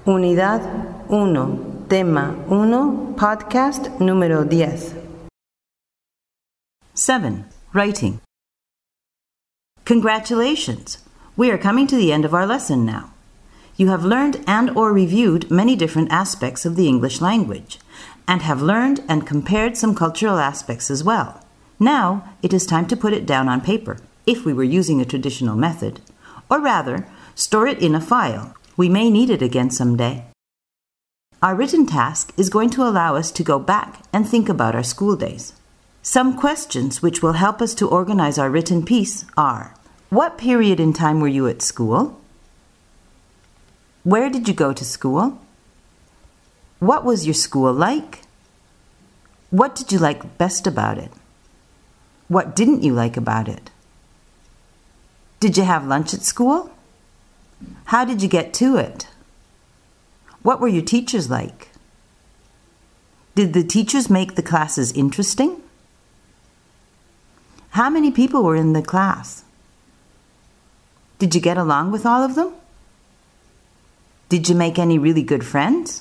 Unidad 1, Tema 1, Podcast número 10. 7. Writing. Congratulations! We are coming to the end of our lesson now. You have learned and/or reviewed many different aspects of the English language, and have learned and compared some cultural aspects as well. Now, it is time to put it down on paper, if we were using a traditional method, or rather, store it in a file. We may need it again someday. Our written task is going to allow us to go back and think about our school days. Some questions which will help us to organize our written piece are: what period in time were you at school? Where did you go to school? What was your school like? What did you like best about it? What didn't you like about it? Did you have lunch at school? How did you get to it? What were your teachers like? Did the teachers make the classes interesting? How many people were in the class? Did you get along with all of them? Did you make any really good friends?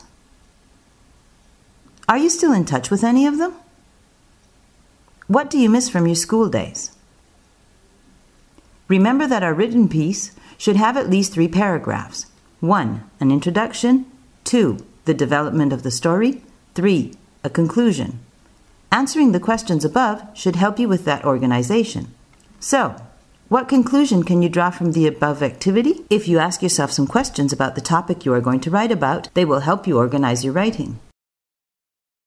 Are you still in touch with any of them? What do you miss from your school days? Remember that our written piece should have at least 3 paragraphs. 1. An introduction. 2. The development of the story. 3. A conclusion. Answering the questions above should help you with that organization. So, what conclusion can you draw from the above activity? If you ask yourself some questions about the topic you are going to write about, they will help you organize your writing.